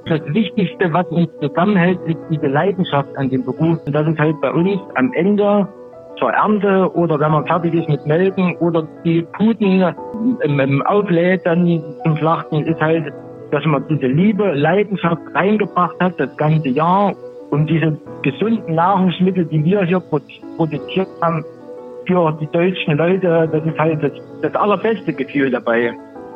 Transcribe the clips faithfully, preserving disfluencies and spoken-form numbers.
Das Wichtigste, was uns zusammenhält, ist diese Leidenschaft an dem Beruf. Und das ist halt bei uns am Ende zur Ernte oder wenn man fertig ist mit Melken oder die Puten im, im Auflädt dann zum Schlachten, ist halt, dass man diese Liebe, Leidenschaft reingebracht hat, das ganze Jahr, um diese gesunden Nahrungsmittel, die wir hier produziert haben, für die deutschen Leute, das ist halt das, das allerbeste Gefühl dabei.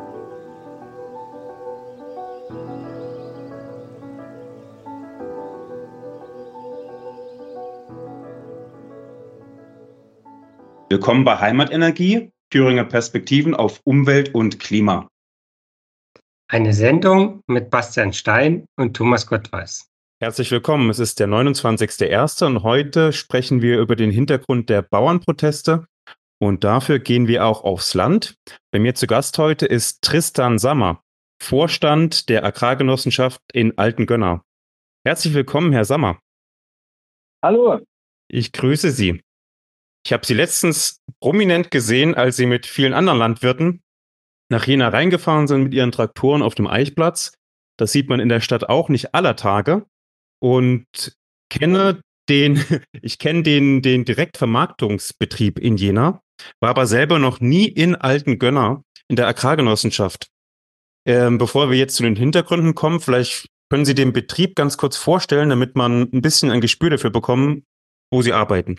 Willkommen bei Heimatenergie, Thüringer Perspektiven auf Umwelt und Klima. Eine Sendung mit Bastian Stein und Thomas Gottweis. Herzlich willkommen, es ist der neunundzwanzigster erste und heute sprechen wir über den Hintergrund der Bauernproteste und dafür gehen wir auch aufs Land. Bei mir zu Gast heute ist Tristan Sammer, Vorstand der Agrargenossenschaft in Altengönna. Herzlich willkommen, Herr Sammer. Hallo. Ich grüße Sie. Ich habe Sie letztens prominent gesehen, als Sie mit vielen anderen Landwirten nach Jena reingefahren sind mit Ihren Traktoren auf dem Eichplatz. Das sieht man in der Stadt auch nicht aller Tage. Und kenne den, ich kenne den, den Direktvermarktungsbetrieb in Jena, war aber selber noch nie in Altengönna in der Agrargenossenschaft. Ähm, bevor wir jetzt zu den Hintergründen kommen, vielleicht können Sie den Betrieb ganz kurz vorstellen, damit man ein bisschen ein Gespür dafür bekommt, wo Sie arbeiten.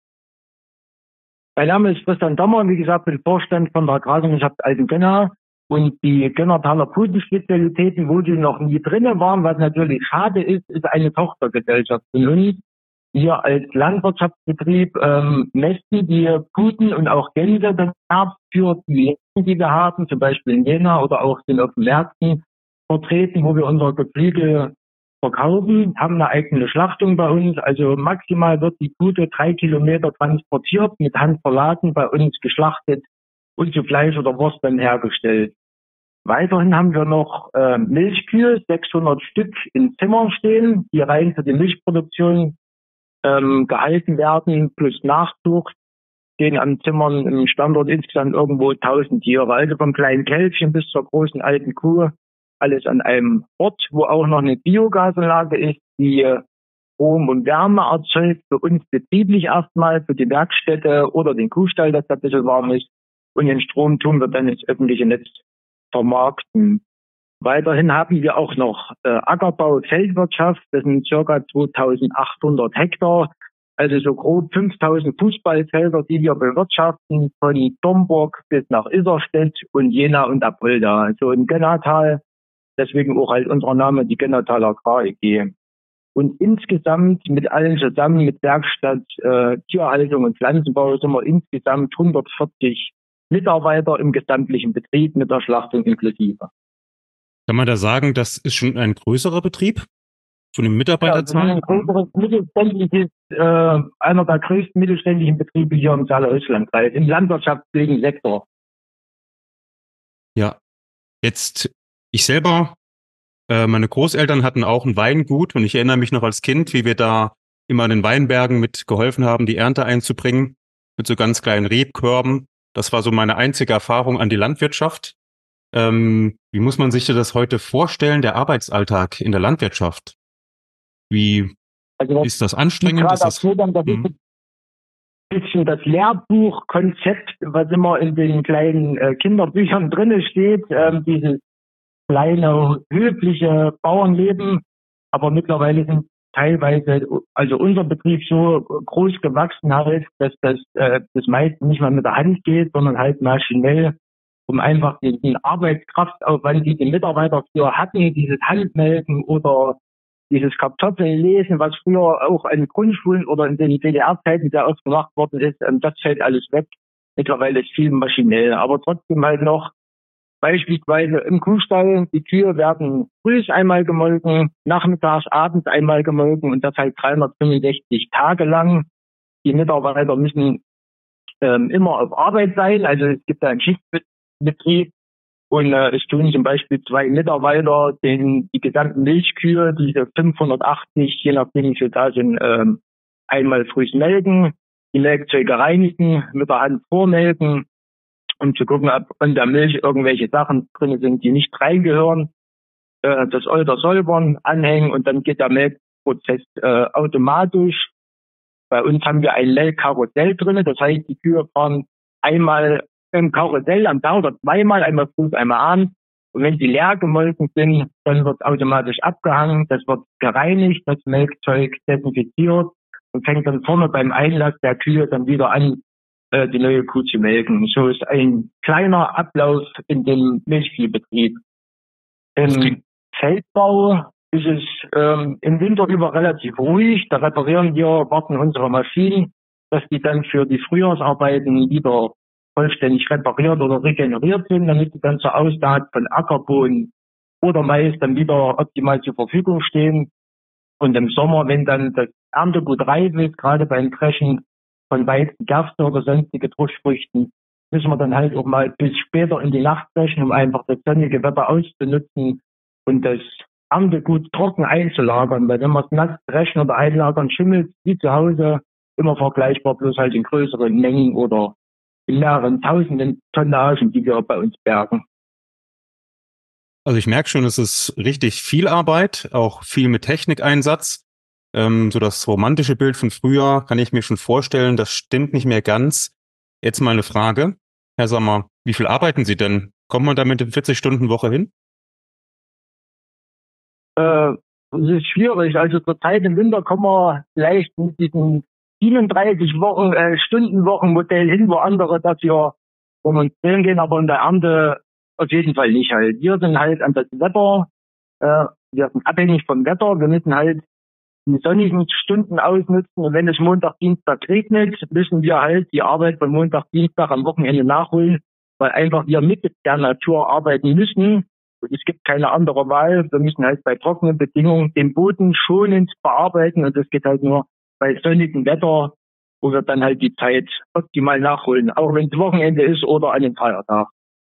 Mein Name ist Tristan Sammer, wie gesagt, bin Vorstand von der Agrargenossenschaft Altengönna und die Gönnertaler Putenspezialitäten, wo die noch nie drinnen waren, was natürlich schade ist, ist eine Tochtergesellschaft von uns. Wir als Landwirtschaftsbetrieb ähm, mästen die Puten und auch Gänse des Herbst für die Läden, die wir haben, zum Beispiel in Jena oder auch sind auf den Märkten vertreten, wo wir unser Geflügel verkaufen, haben eine eigene Schlachtung bei uns. Also maximal wird die Pute drei Kilometer transportiert, mit Hand verladen, bei uns geschlachtet und zu Fleisch oder Wurst dann hergestellt. Weiterhin haben wir noch äh, Milchkühe, sechshundert Stück in Zimmern stehen, die rein für die Milchproduktion ähm, gehalten werden, plus Nachzucht. Stehen an Zimmern im Standort insgesamt irgendwo tausend Tiere, also vom kleinen Kälbchen bis zur großen alten Kuh. Alles an einem Ort, wo auch noch eine Biogasanlage ist, die Strom und Wärme erzeugt, für uns betrieblich erstmal, für die Werkstätte oder den Kuhstall, dass da ein bisschen warm ist. Und den Strom tun wir dann ins öffentliche Netz vermarkten. Weiterhin haben wir auch noch äh, Ackerbau und Feldwirtschaft, das sind ca. zweitausendachthundert Hektar, also so grob fünftausend Fußballfelder, die wir bewirtschaften, von Domburg bis nach Iserstedt und Jena und Apolda, also im Gönnertal. Deswegen auch halt unser Name, die Gönnertaler Agrar E G. Und insgesamt mit allen zusammen, mit Werkstatt, äh, Tierhaltung und Pflanzenbau, sind wir insgesamt hundertvierzig Mitarbeiter im gesamtlichen Betrieb mit der Schlachtung inklusive. Kann man da sagen, das ist schon ein größerer Betrieb von den Mitarbeiterzahlen? Ja, ein größeres mittelständliches, äh, einer der größten mittelständischen Betriebe hier im Saale-Holzland-Kreis, im landwirtschaftlichen Sektor. Ja, jetzt ich selber, äh, meine Großeltern hatten auch ein Weingut und ich erinnere mich noch als Kind, wie wir da immer in den Weinbergen mit geholfen haben, die Ernte einzubringen, mit so ganz kleinen Rebkörben. Das war so meine einzige Erfahrung an die Landwirtschaft. Ähm, wie muss man sich das heute vorstellen, der Arbeitsalltag in der Landwirtschaft? Wie also, ist das anstrengend? Ist das, dann, das ist ein bisschen das Lehrbuchkonzept, was immer in den kleinen äh, Kinderbüchern drinne steht, ähm, dieses kleine, höfliche Bauernleben, aber mittlerweile sind teilweise, also unser Betrieb so groß gewachsen halt, dass das, äh, das meiste nicht mal mit der Hand geht, sondern halt maschinell, um einfach den Arbeitskraftaufwand, die die Mitarbeiter früher hatten, dieses Handmelken oder dieses Kartoffellesen, was früher auch an Grundschulen oder in den D D R-Zeiten sehr oft gemacht worden ist, ähm, das fällt alles weg. Mittlerweile ist viel maschinell, aber trotzdem halt noch beispielsweise im Kuhstall, die Kühe werden früh einmal gemolken, nachmittags, abends einmal gemolken und das halt dreihundertfünfundsechzig Tage lang. Die Mitarbeiter müssen ähm, immer auf Arbeit sein, also es gibt da einen Schichtbetrieb und äh, es tun zum Beispiel zwei Mitarbeiter den, die gesamten Milchkühe, diese fünfhundertachtzig, je nachdem wie viel da sind, ähm, einmal früh melken, die Melkzeuge reinigen, mit der Hand vormelken, um zu gucken, ob in der Milch irgendwelche Sachen drin sind, die nicht reingehören. äh, das Euter säubern, anhängen und dann geht der Melkprozess äh, automatisch. Bei uns haben wir ein Melkkarussell drin, das heißt, die Kühe fahren einmal im Karussell am Tag oder zweimal, einmal früh, einmal abends. Und wenn sie leer gemolken sind, dann wird automatisch abgehangen, das wird gereinigt, das Melkzeug desinfiziert und fängt dann vorne beim Einlass der Kühe dann wieder an, äh, die neue Kuh zu melken. So ist ein kleiner Ablauf in dem Milchviehbetrieb. Im Feldbau ist es ähm, im Winter über relativ ruhig. Da reparieren wir, warten unsere Maschinen, dass die dann für die Frühjahrsarbeiten wieder vollständig repariert oder regeneriert sind, damit die dann zur Aussaat von Ackerbohnen oder Mais dann wieder optimal zur Verfügung stehen. Und im Sommer, wenn dann das Erntegut reif ist, gerade beim Dreschen von Weizen, Gerste oder sonstige Druschfrüchten, müssen wir dann halt auch mal bis später in die Nacht dreschen, um einfach das sonnige Wetter auszunutzen und das Erntegut trocken einzulagern. Weil wenn wir es nass dreschen oder einlagern, schimmelt wie zu Hause immer vergleichbar, bloß halt in größeren Mengen oder in mehreren tausenden Tonnagen, die wir bei uns bergen. Also ich merke schon, es ist richtig viel Arbeit, auch viel mit Technikeinsatz. Ähm, so das romantische Bild von früher kann ich mir schon vorstellen, das stimmt nicht mehr ganz. Jetzt mal eine Frage. Herr Sommer, wie viel arbeiten Sie denn? Kommt man da mit der vierzig-Stunden-Woche hin? Äh, das ist schwierig. Also zur Zeit im Winter kommen wir vielleicht mit diesem siebenunddreißig Wochen, äh, Stundenwochenmodell hin, wo andere dafür demonstrieren gehen, aber in der Ernte auf jeden Fall nicht halt. Wir sind halt an das Wetter, äh, wir sind abhängig vom Wetter, wir müssen halt die sonnigen Stunden ausnutzen und wenn es Montag, Dienstag regnet, müssen wir halt die Arbeit von Montag, Dienstag am Wochenende nachholen, weil einfach wir mit der Natur arbeiten müssen. Und es gibt keine andere Wahl. Wir müssen halt bei trockenen Bedingungen den Boden schonend bearbeiten und das geht halt nur bei sonnigem Wetter, wo wir dann halt die Zeit optimal nachholen, auch wenn es Wochenende ist oder an den Feiertag.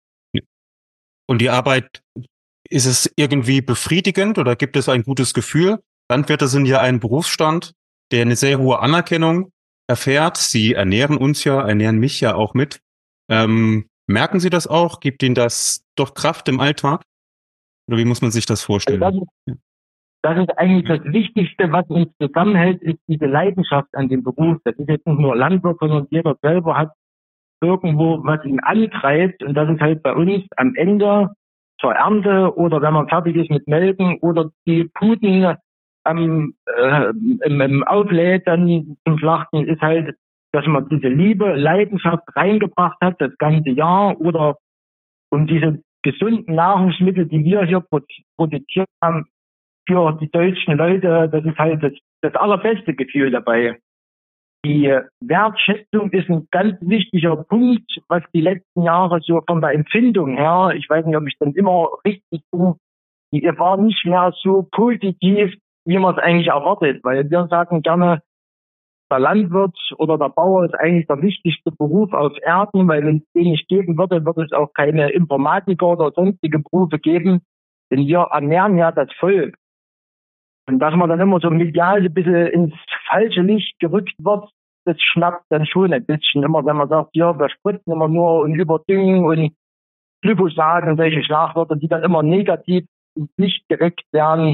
Und die Arbeit, ist es irgendwie befriedigend oder gibt es ein gutes Gefühl? Landwirte sind ja ein Berufsstand, der eine sehr hohe Anerkennung erfährt. Sie ernähren uns ja, ernähren mich ja auch mit. Ähm, merken Sie das auch? Gibt Ihnen das doch Kraft im Alltag? Oder wie muss man sich das vorstellen? Also das, ist, das ist eigentlich das Wichtigste, was uns zusammenhält, ist diese Leidenschaft an dem Beruf. Das ist jetzt nicht nur Landwirt, sondern jeder selber hat irgendwo, was ihn antreibt. Und das ist halt bei uns am Ende zur Ernte oder wenn man fertig ist mit Melken oder die Puten am, äh, im, im Auflädt dann zum Schlachten, ist halt, dass man diese Liebe, Leidenschaft reingebracht hat, das ganze Jahr oder und diese gesunden Nahrungsmittel, die wir hier produziert haben, für die deutschen Leute, das ist halt das, das allerbeste Gefühl dabei. Die Wertschätzung ist ein ganz wichtiger Punkt, was die letzten Jahre so von der Empfindung her, ich weiß nicht, ob ich dann immer richtig bin, die war nicht mehr so positiv, wie man es eigentlich erwartet, weil wir sagen gerne, der Landwirt oder der Bauer ist eigentlich der wichtigste Beruf auf Erden, weil wenn es den nicht geben würde, würde es auch keine Informatiker oder sonstige Berufe geben, denn wir ernähren ja das Volk. Und dass man dann immer so medial ein bisschen ins falsche Licht gerückt wird, das schnappt dann schon ein bisschen. Immer wenn man sagt, ja, wir spritzen immer nur und überdüngen und Glyphosat und solche Schlagwörter, die dann immer negativ ins Licht gerückt werden,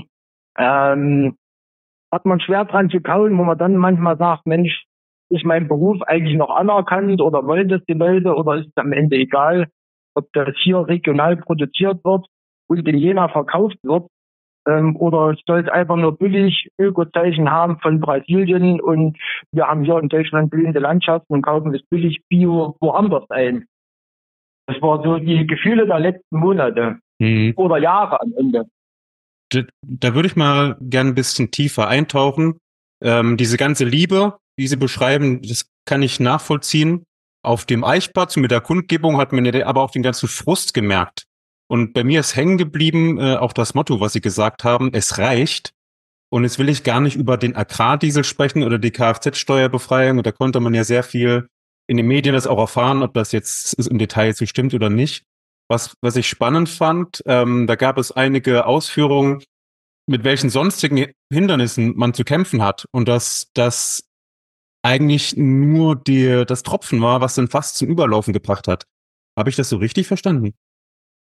ähm, hat man schwer dran zu kauen, wo man dann manchmal sagt, Mensch, ist mein Beruf eigentlich noch anerkannt oder wollen das die Leute oder ist es am Ende egal, ob das hier regional produziert wird und in Jena verkauft wird ähm, oder es soll einfach nur billig Ökozeichen haben von Brasilien und wir haben hier in Deutschland blühende Landschaften und kaufen das billig Bio woanders ein. Das war so die Gefühle der letzten Monate mhm. oder Jahre am Ende. Da, da würde ich mal gern ein bisschen tiefer eintauchen. Ähm, diese ganze Liebe, die Sie beschreiben, das kann ich nachvollziehen. Auf dem Eichplatz mit der Kundgebung hat man aber auch den ganzen Frust gemerkt. Und bei mir ist hängen geblieben äh, auch das Motto, was Sie gesagt haben, es reicht. Und jetzt will ich gar nicht über den Agrardiesel sprechen oder die Kfz-Steuerbefreiung. Und da konnte man ja sehr viel in den Medien das auch erfahren, ob das jetzt im Detail so stimmt oder nicht. Was, was ich spannend fand, ähm, da gab es einige Ausführungen, mit welchen sonstigen Hindernissen man zu kämpfen hat und dass das eigentlich nur die, das Tropfen war, was dann fast zum Überlaufen gebracht hat. Habe ich das so richtig verstanden?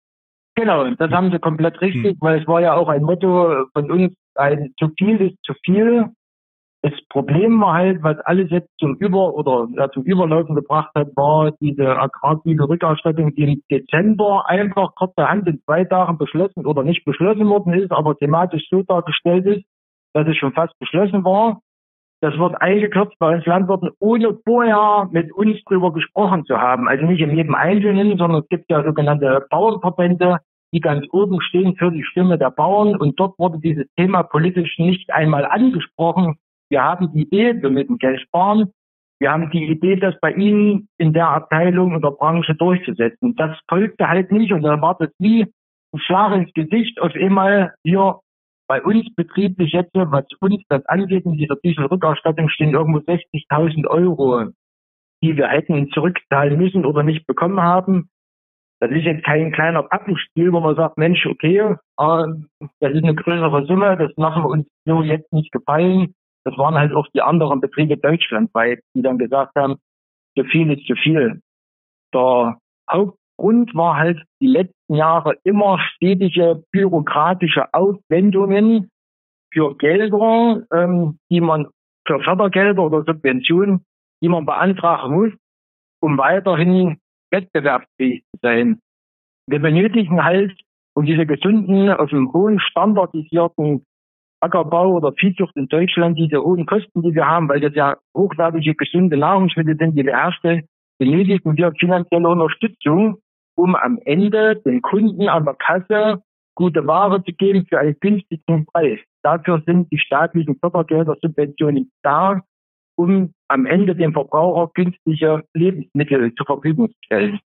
Genau, das haben Sie komplett richtig, weil es war ja auch ein Motto von uns, ein zu viel ist zu viel. Das Problem war halt, was alles jetzt zum Über- oder ja, zum Überlaufen gebracht hat, war diese Agrargüterrückerstattung, die im Dezember einfach kurzerhand in zwei Tagen beschlossen oder nicht beschlossen worden ist, aber thematisch so dargestellt ist, dass es schon fast beschlossen war. Das wird eingekürzt bei uns Landwirten, ohne vorher mit uns drüber gesprochen zu haben. Also nicht in jedem Einzelnen, sondern es gibt ja sogenannte Bauernverbände, die ganz oben stehen für die Stimme der Bauern. Und dort wurde dieses Thema politisch nicht einmal angesprochen. Wir haben die Idee, wir müssen Geld sparen. Wir haben die Idee, das bei Ihnen in der Abteilung oder Branche durchzusetzen. Das folgte halt nicht und dann war das wie ein Schlag ins Gesicht. Auf einmal hier bei uns betrieblich jetzt, was uns das angeht, in dieser Dieselrückerstattung stehen irgendwo sechzigtausend Euro, die wir hätten zurückzahlen müssen oder nicht bekommen haben. Das ist jetzt kein kleiner Pappenstiel, wo man sagt, Mensch, okay, äh, das ist eine größere Summe, das lassen wir uns so jetzt nicht gefallen. Das waren halt auch die anderen Betriebe deutschlandweit, die dann gesagt haben, zu viel ist zu viel. Der Hauptgrund war halt die letzten Jahre immer stetige bürokratische Aufwendungen für Gelder, ähm, die man für Fördergelder oder Subventionen, die man beantragen muss, um weiterhin wettbewerbsfähig zu sein. Wir benötigen halt, um diese gesunden, auf einem hohen standardisierten Ackerbau oder Viehzucht in Deutschland, diese hohen Kosten, die wir haben, weil das ja hochwertige, gesunde Nahrungsmittel sind, die wir herstellen, benötigen wir finanzielle Unterstützung, um am Ende den Kunden an der Kasse gute Ware zu geben für einen günstigen Preis. Dafür sind die staatlichen Fördergelder, Subventionen da, um am Ende dem Verbraucher günstige Lebensmittel zur Verfügung zu stellen.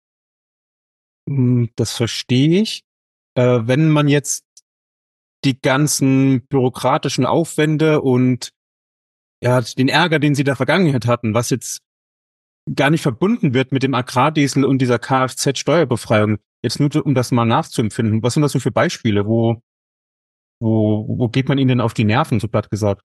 Das verstehe ich. Äh, wenn man jetzt die ganzen bürokratischen Aufwände und ja, den Ärger, den sie in der Vergangenheit hatten, was jetzt gar nicht verbunden wird mit dem Agrardiesel und dieser Kfz-Steuerbefreiung, jetzt nur um das mal nachzuempfinden, was sind das denn für Beispiele? Wo, wo, wo geht man ihnen denn auf die Nerven, so platt gesagt?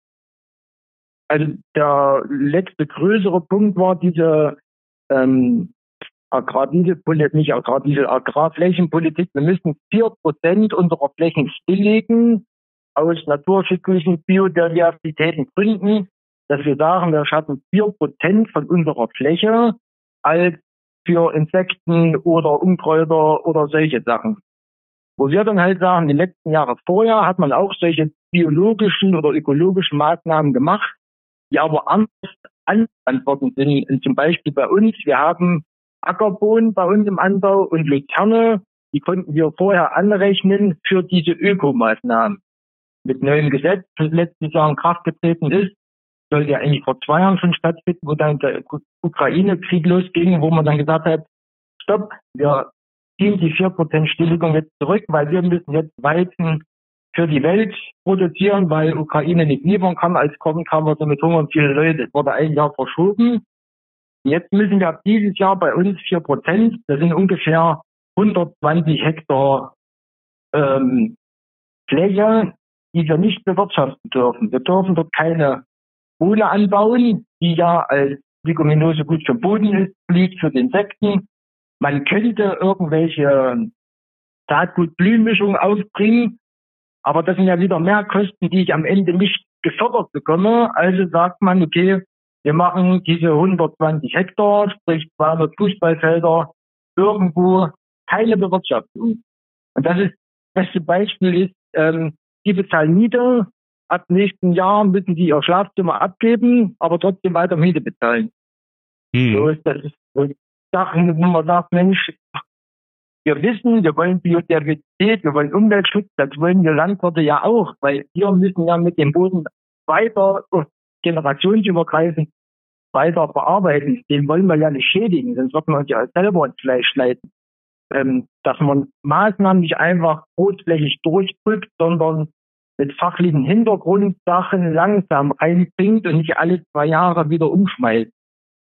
Also der letzte größere Punkt war diese ähm, Agrardieselpolitik, nicht Agrardiesel, Agrarflächenpolitik. Wir müssen vier Prozent unserer Flächen stilllegen aus naturschutzlichen Biodiversitätengründen, dass wir sagen, wir schaffen vier Prozent von unserer Fläche als für Insekten oder Unkräuter oder solche Sachen. Wo wir dann halt sagen, die letzten Jahre vorher hat man auch solche biologischen oder ökologischen Maßnahmen gemacht, die aber anders angewandt worden sind. Und zum Beispiel bei uns, wir haben Ackerbohnen bei uns im Anbau und Luzerne, die konnten wir vorher anrechnen für diese Ökomaßnahmen. Mit neuem Gesetz, das letztes Jahr in Kraft getreten ist, sollte ja eigentlich vor zwei Jahren schon stattfinden, wo dann der Ukraine-Krieg losging, wo man dann gesagt hat, stopp, wir ziehen die vier Prozent Stilllegung jetzt zurück, weil wir müssen jetzt Weizen für die Welt produzieren, weil Ukraine nicht liefern kann. Als Korn kam wir so mit Hunger und viele Leute. Es wurde ein Jahr verschoben. Jetzt müssen wir ab dieses Jahr bei uns vier Prozent, das sind ungefähr hundertzwanzig Hektar ähm, Fläche, die wir nicht bewirtschaften dürfen. Wir dürfen dort keine Bohne anbauen, die ja als Leguminose gut für Boden ist, liegt für die Insekten. Man könnte irgendwelche Saatgut-Blühenmischungen aufbringen, aber das sind ja wieder mehr Kosten, die ich am Ende nicht gefördert bekomme. Also sagt man, okay, wir machen diese hundertzwanzig Hektar, sprich zweihundert Fußballfelder, irgendwo keine Bewirtschaftung. Und das ist, das beste Beispiel ist, ähm, die bezahlen Miete. Ab nächsten Jahr müssen die ihr Schlafzimmer abgeben, aber trotzdem weiter Miete bezahlen. Hm. So ist das so Sachen, wo man sagt, Mensch, wir wissen, wir wollen Biodiversität, wir wollen Umweltschutz, das wollen wir Landwirte ja auch, weil wir müssen ja mit dem Boden weiter generationsübergreifend weiter bearbeiten. Den wollen wir ja nicht schädigen, sonst wird man uns ja selber ins Fleisch schneiden. Ähm, dass man Maßnahmen nicht einfach großflächig durchdrückt, sondern mit fachlichen Hintergrundsachen langsam reinbringt und nicht alle zwei Jahre wieder umschmeißt.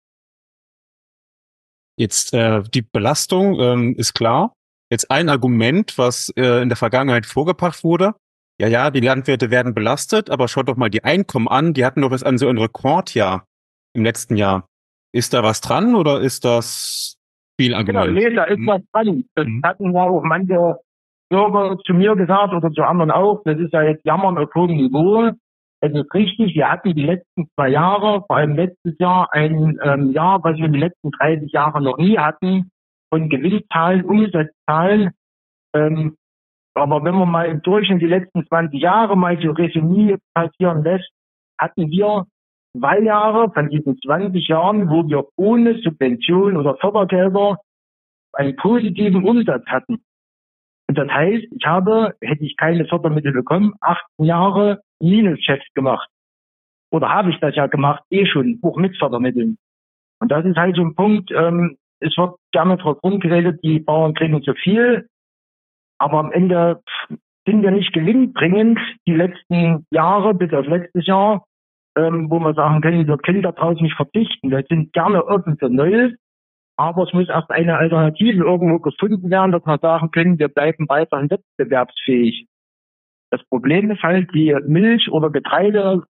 Jetzt äh, die Belastung ähm, ist klar. Jetzt ein Argument, was äh, in der Vergangenheit vorgebracht wurde. Ja, ja, die Landwirte werden belastet, aber schaut doch mal die Einkommen an. Die hatten doch jetzt an so ein Rekordjahr im letzten Jahr. Ist da was dran oder ist das viel Argument? Genau, nee, da ist was dran. Das hm. hatten ja auch manche Bürger zu mir gesagt oder zu anderen auch, das ist ja jetzt Jammern auf hohem Niveau. Es ist richtig, wir hatten die letzten zwei Jahre, vor allem letztes Jahr, ein ähm, Jahr, was wir die letzten dreißig Jahre noch nie hatten, von Gewinnzahlen, Umsatzzahlen. Ähm, aber wenn man mal im Durchschnitt die letzten zwanzig Jahre mal so Resümee passieren lässt, hatten wir zwei Jahre von diesen zwanzig Jahren, wo wir ohne Subvention oder Fördergelder einen positiven Umsatz hatten. Und das heißt, ich habe, hätte ich keine Fördermittel bekommen, achtzehn Jahre Minusgeschäft gemacht. Oder habe ich das ja gemacht, eh schon, auch mit Fördermitteln. Und das ist halt so ein Punkt, ähm, es wird gerne drauf rumgeredet, die Bauern kriegen zu viel, aber am Ende sind wir nicht gewinnbringend die letzten Jahre, bis auf letztes Jahr, ähm, wo wir sagen können, wir können daraus nicht verzichten. Wir sind gerne offen für Neues, aber es muss erst eine Alternative irgendwo gefunden werden, dass wir sagen können, wir bleiben weiterhin wettbewerbsfähig. Das Problem ist halt, die Milch- oder Getreidepreise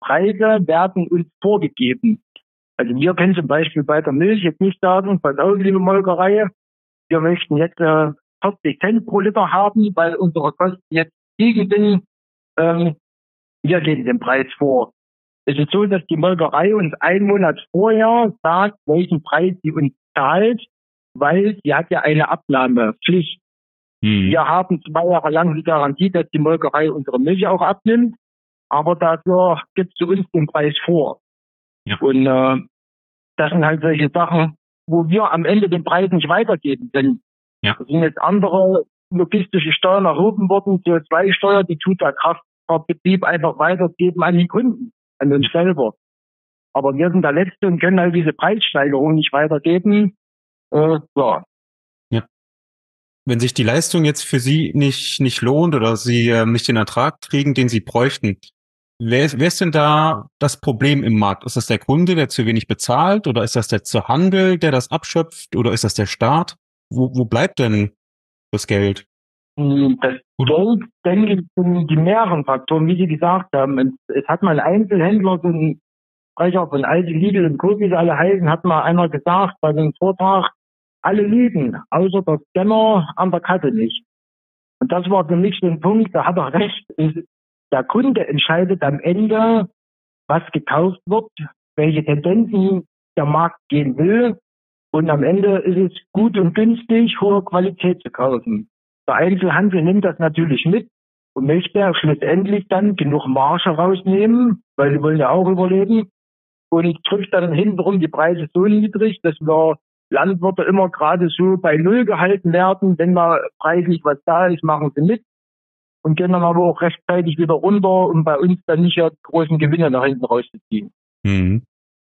werden uns vorgegeben. Also wir können zum Beispiel bei der Milch jetzt nicht sagen, bei der liebe Molkerei, wir möchten jetzt äh, vierzig Cent pro Liter haben, weil unsere Kosten jetzt gestiegen sind. Ähm, wir geben den Preis vor. Es ist so, dass die Molkerei uns einen Monat vorher sagt, welchen Preis sie uns zahlt, weil sie hat ja eine Abnahmepflicht. Hm. Wir haben zwei Jahre lang die Garantie, dass die Molkerei unsere Milch auch abnimmt, aber dafür gibt sie uns den Preis vor. Ja. Und äh, das sind halt solche Sachen, wo wir am Ende den Preis nicht weitergeben können. Ja. Das sind jetzt andere logistische Steuern erhoben worden, C O zwei Steuer, die tut der Kraftfahrbetrieb einfach weitergeben an die Kunden, an uns selber. Aber wir sind der Letzte und können halt diese Preissteigerung nicht weitergeben. Äh, ja. Ja. Wenn sich die Leistung jetzt für Sie nicht nicht lohnt oder Sie äh, nicht den Ertrag kriegen, den Sie bräuchten, wer ist, wer ist denn da das Problem im Markt? Ist das der Kunde, der zu wenig bezahlt, oder ist das der Handel, der das abschöpft, oder ist das der Staat? Wo, wo bleibt denn das Geld? Das Geld, denke ich, sind die mehreren Faktoren, wie Sie gesagt haben. Es, es hat mal Einzelhändler, so ein Sprecher von Aldi, Lidl und Co., wie sie alle heißen, hat mal einer gesagt bei dem Vortrag, alle lügen, außer der Scanner an der Kasse nicht. Und das war für mich so ein Punkt, da hat er recht. Der Kunde entscheidet am Ende, was gekauft wird, welche Tendenzen der Markt gehen will. Und am Ende ist es gut und günstig, hohe Qualität zu kaufen. Der Einzelhandel nimmt das natürlich mit und möchte schlussendlich dann genug Marge rausnehmen, weil sie wollen ja auch überleben, und drückt dann hintenrum die Preise so niedrig, dass wir Landwirte immer gerade so bei Null gehalten werden. Wenn mal preislich was da ist, machen sie mit und gehen dann aber auch rechtzeitig wieder runter, um bei uns dann nicht ja großen Gewinne nach hinten rauszuziehen. Mhm.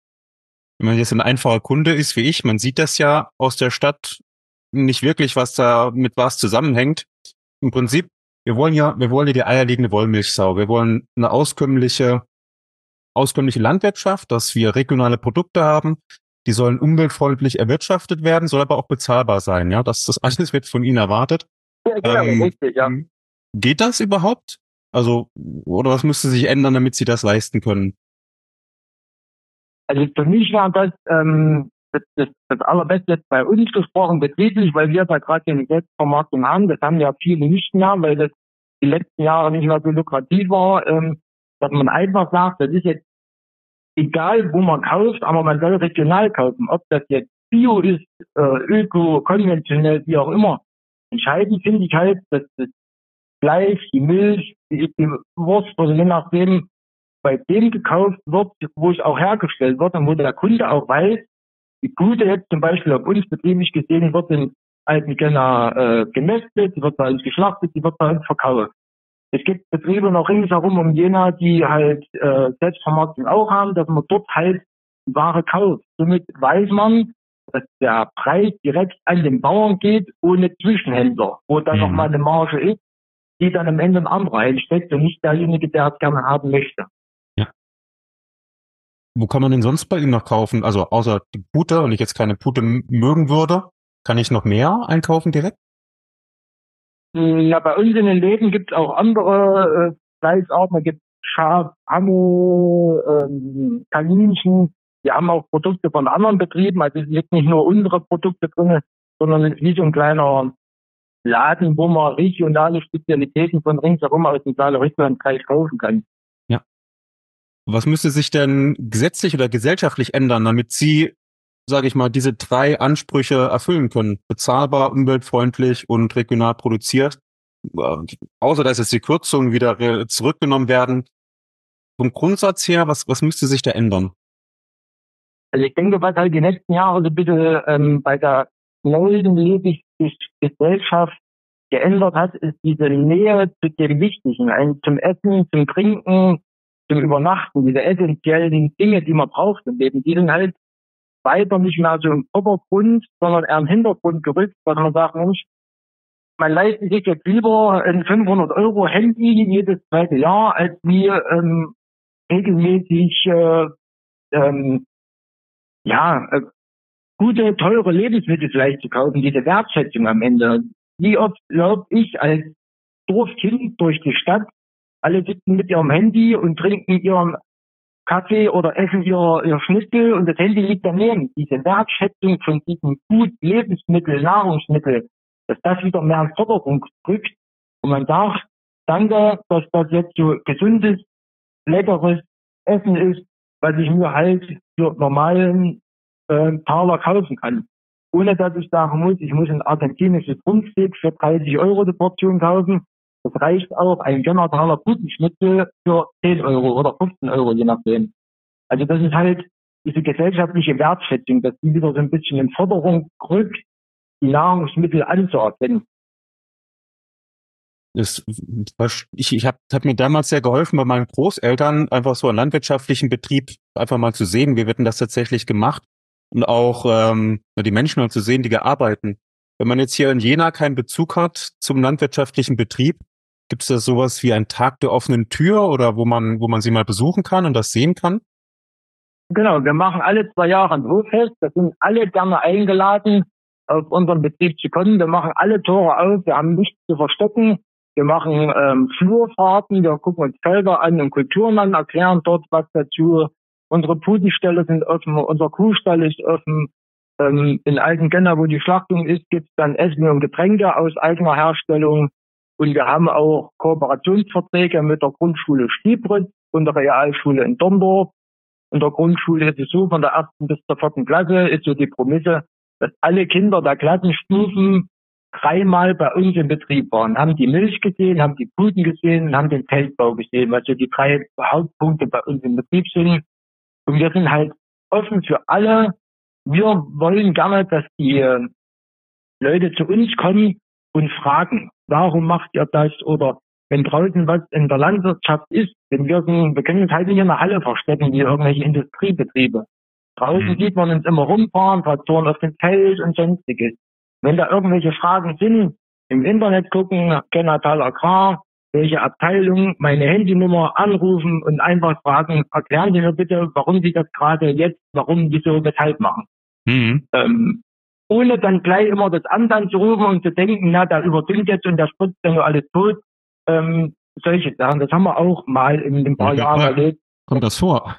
Wenn man jetzt ein einfacher Kunde ist wie ich, man sieht das ja aus der Stadt nicht wirklich, was da mit was zusammenhängt. Im Prinzip, wir wollen ja, wir wollen ja die eierlegende Wollmilchsau. Wir wollen eine auskömmliche, auskömmliche Landwirtschaft, dass wir regionale Produkte haben. Die sollen umweltfreundlich erwirtschaftet werden, soll aber auch bezahlbar sein. Ja, das, das alles wird von Ihnen erwartet. Ja, genau, ähm, richtig, ja. Geht das überhaupt? Also, oder was müsste sich ändern, damit Sie das leisten können? Also für mich war das, ähm, das, das, das Allerbeste jetzt bei uns gesprochen, betrieblich, weil wir da gerade eine Selbstvermarktung haben. Das haben ja viele nicht mehr, weil das die letzten Jahre nicht mehr so lukrativ war, ähm, dass man einfach sagt, das ist jetzt egal, wo man kauft, aber man soll regional kaufen. Ob das jetzt Bio ist, äh, Öko, konventionell, wie auch immer. Entscheidend finde ich halt, dass das Fleisch, die Milch, die, die Wurst, oder je nachdem, bei dem gekauft wird, wo es auch hergestellt wird und wo der Kunde auch weiß, wie gut er jetzt zum Beispiel auf uns betrieblich gesehen wird, in Altenkirchner äh, gemästet, wird bei uns geschlachtet, die wird bei uns verkauft. Es gibt Betriebe noch ringsherum um Jena, die halt äh, Selbstvermarktung auch haben, dass man dort halt Ware kauft. Somit weiß man, dass der Preis direkt an den Bauern geht, ohne Zwischenhändler, wo dann mhm. nochmal eine Marge ist, die dann am Ende ein anderer einsteckt und nicht derjenige, der es gerne haben möchte. Wo kann man denn sonst bei Ihnen noch kaufen? Also außer die Pute, wenn ich jetzt keine Pute mögen würde, kann ich noch mehr einkaufen direkt? Ja, bei uns in den Läden gibt es auch andere äh, Fleischarten. Da gibt es Schaf, Hammo, ähm, Kaninchen. Wir haben auch Produkte von anderen Betrieben. Also es ist jetzt nicht nur unsere Produkte drin, sondern es ist wie so ein kleiner Laden, wo man regionale Spezialitäten von ringsherum aus dem Saale-Rücklandkreis kaufen kann. Ja. Was müsste sich denn gesetzlich oder gesellschaftlich ändern, damit Sie, sage ich mal, diese drei Ansprüche erfüllen können? Bezahlbar, umweltfreundlich und regional produziert. Äh, außer dass jetzt die Kürzungen wieder re- zurückgenommen werden. Vom Grundsatz her, was, was müsste sich da ändern? Also ich denke, was halt die letzten Jahre so ein bisschen ähm, bei der neuen Lebensgesellschaft geändert hat, ist diese Nähe zu dem Wichtigen, ein, zum Essen, zum Trinken, zum Übernachten, diese essentiellen Dinge, die man braucht im Leben, die sind halt weiter nicht mehr so im Vordergrund, sondern eher im Hintergrund gerückt, weil man sagt, Mensch, man leistet sich jetzt lieber ein fünfhundert Euro Handy jedes zweite Jahr, als wie ähm, regelmäßig äh, ähm, ja, äh, gute, teure Lebensmittel vielleicht zu kaufen, diese Wertschätzung am Ende. Wie oft laufe ich als Dorfkind durch die Stadt, alle sitzen mit ihrem Handy und trinken ihren Kaffee oder essen ihr, ihr Schnitzel und das Handy liegt daneben. Diese Wertschätzung von diesem Gut, Lebensmittel, Nahrungsmittel, dass das wieder mehr in den Vordergrund rückt und man sagt, danke, dass das jetzt so gesundes, leckeres Essen ist, was ich mir halt für normalen äh, Taler kaufen kann. Ohne dass ich sagen muss, ich muss ein argentinisches Rundsteak für dreißig Euro die Portion kaufen. Das reicht auch ein Gönnertaler Putenschnitzel für zehn Euro oder fünfzehn Euro, je nachdem. Also das ist halt diese gesellschaftliche Wertschätzung, dass die wieder so ein bisschen in Forderung rückt, die Nahrungsmittel anzuerkennen. Das, ich ich habe hab mir damals sehr geholfen, bei meinen Großeltern einfach so einen landwirtschaftlichen Betrieb einfach mal zu sehen, wie wird denn das tatsächlich gemacht und auch ähm, die Menschen mal zu sehen, die arbeiten. Wenn man jetzt hier in Jena keinen Bezug hat zum landwirtschaftlichen Betrieb, gibt es da sowas wie einen Tag der offenen Tür oder wo man wo man sie mal besuchen kann und das sehen kann? Genau, wir machen alle zwei Jahre ein Hoffest. Da sind alle gerne eingeladen, auf unseren Betrieb zu kommen. Wir machen alle Tore auf, wir haben nichts zu verstecken. Wir machen ähm, Flurfahrten, wir gucken uns Felder an und Kulturen an, erklären dort was dazu. Unsere Putenställe sind offen, unser Kuhstall ist offen. Ähm, in Altengenna, wo die Schlachtung ist, gibt es dann Essen und Getränke aus eigener Herstellung. Und wir haben auch Kooperationsverträge mit der Grundschule Stiebrütz und der Realschule in Dorndorf. In der Grundschule ist es so, von der ersten bis zur vierten Klasse ist so die Prämisse, dass alle Kinder der Klassenstufen dreimal bei uns im Betrieb waren. Haben die Milch gesehen, haben die Puten gesehen und haben den Feldbau gesehen, was so die drei Hauptpunkte bei uns im Betrieb sind. Und wir sind halt offen für alle. Wir wollen gerne, dass die Leute zu uns kommen und fragen, warum macht ihr das? Oder wenn draußen was in der Landwirtschaft ist, wenn wir, wir können uns halt nicht in der Halle verstecken, wie irgendwelche Industriebetriebe. Draußen mhm. sieht man uns immer rumfahren, Traktoren auf dem Feld und sonstiges. Wenn da irgendwelche Fragen sind, im Internet gucken, Gennatal Agrar, welche Abteilung, meine Handynummer anrufen und einfach fragen, erklären Sie mir bitte, warum Sie das gerade jetzt, warum, wieso, weshalb machen. Mhm. Ähm, ohne dann gleich immer das Amt anzurufen und zu denken, na, der überdünnt jetzt und der spritzt dann nur alles tot. Ähm, solche Sachen, das haben wir auch mal in den paar ja, Jahren erlebt. Kommt das vor?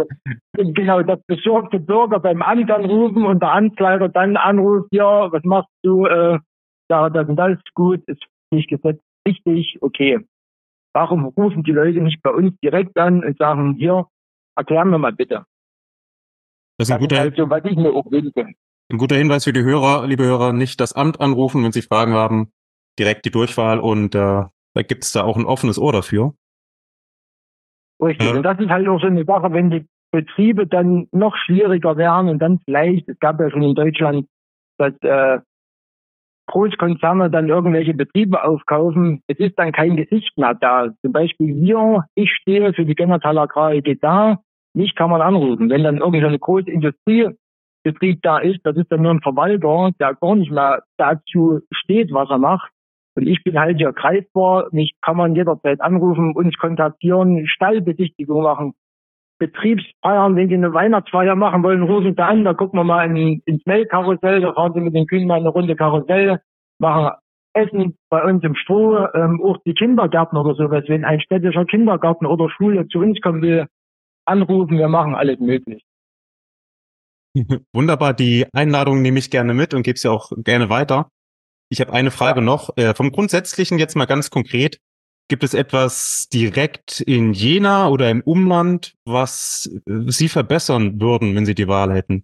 Genau, dass besorgte Bürger beim Amt anrufen und der Amtsleiter dann anruft, ja, was machst du? Äh, ja, das und das ist gut, ist nicht gesetzt, richtig, okay. Warum rufen die Leute nicht bei uns direkt an und sagen, hier, erklären wir mal bitte. Das ist ein, das guter, ist halt so, was ich mir auch wünsche. Ein guter Hinweis für die Hörer, liebe Hörer, nicht das Amt anrufen, wenn Sie Fragen haben, direkt die Durchwahl und äh, da gibt es da auch ein offenes Ohr dafür. Richtig, ja. Und das ist halt auch so eine Sache, wenn die Betriebe dann noch schwieriger werden und dann vielleicht, es gab ja schon in Deutschland, dass äh, Großkonzerne dann irgendwelche Betriebe aufkaufen, es ist dann kein Gesicht mehr da. Zum Beispiel wir, ich stehe für die Gennatal Agrar E G da, mich kann man anrufen. Wenn dann irgendeine große Industriebetrieb da ist, das ist dann nur ein Verwalter, der gar nicht mehr dazu steht, was er macht. Und ich bin halt hier greifbar, mich kann man jederzeit anrufen, uns kontaktieren, Stallbesichtigung machen, Betriebsfeiern, wenn Sie eine Weihnachtsfeier machen wollen, rufen Sie an, da gucken wir mal in, ins Melkkarussell, da fahren Sie mit den Kühen mal eine Runde Karussell, machen Essen bei uns im Stroh, ähm, auch die Kindergärten oder sowas, wenn ein städtischer Kindergarten oder Schule zu uns kommen will, anrufen, wir machen alles möglich. Wunderbar, die Einladung nehme ich gerne mit und gebe sie auch gerne weiter. Ich habe eine Frage noch. Äh, vom Grundsätzlichen jetzt mal ganz konkret. Gibt es etwas direkt in Jena oder im Umland, was äh, Sie verbessern würden, wenn Sie die Wahl hätten?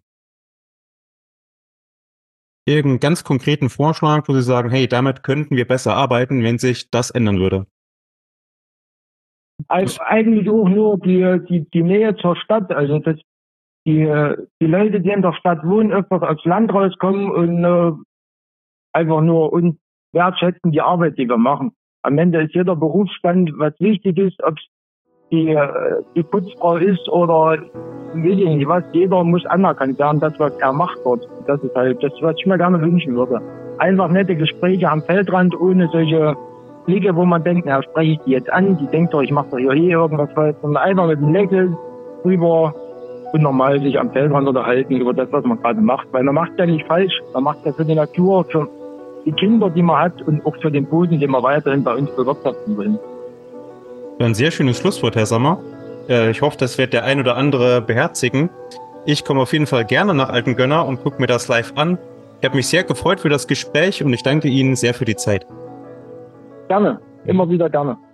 Irgendeinen ganz konkreten Vorschlag, wo Sie sagen, hey, damit könnten wir besser arbeiten, wenn sich das ändern würde? Also eigentlich auch nur die, die, die Nähe zur Stadt. Also das, die, die Leute, die in der Stadt wohnen, öfters aufs Land rauskommen und äh, einfach nur uns wertschätzen die Arbeit, die wir machen. Am Ende ist jeder Berufsstand, was wichtig ist, ob es die, äh, die Putzfrau ist oder will ich nicht was. Jeder muss anerkannt werden, das, was er macht dort. Das ist halt das, was ich mir gerne wünschen würde. Einfach nette Gespräche am Feldrand, ohne solche Blicke, wo man denkt, na, spreche ich die jetzt an, die denkt doch, ich mache doch hier eh irgendwas falsch. Sondern einfach mit einem Lächeln drüber und normal sich am Feldrand unterhalten über das, was man gerade macht. Weil man macht ja nicht falsch, man macht ja für die Natur, für die Kinder, die man hat und auch für den Boden, den wir weiterhin bei uns bewirtschaften wollen. Ein sehr schönes Schlusswort, Herr Sommer. Ich hoffe, das wird der ein oder andere beherzigen. Ich komme auf jeden Fall gerne nach Altengönner und gucke mir das live an. Ich habe mich sehr gefreut für das Gespräch und ich danke Ihnen sehr für die Zeit. Gerne, immer wieder gerne.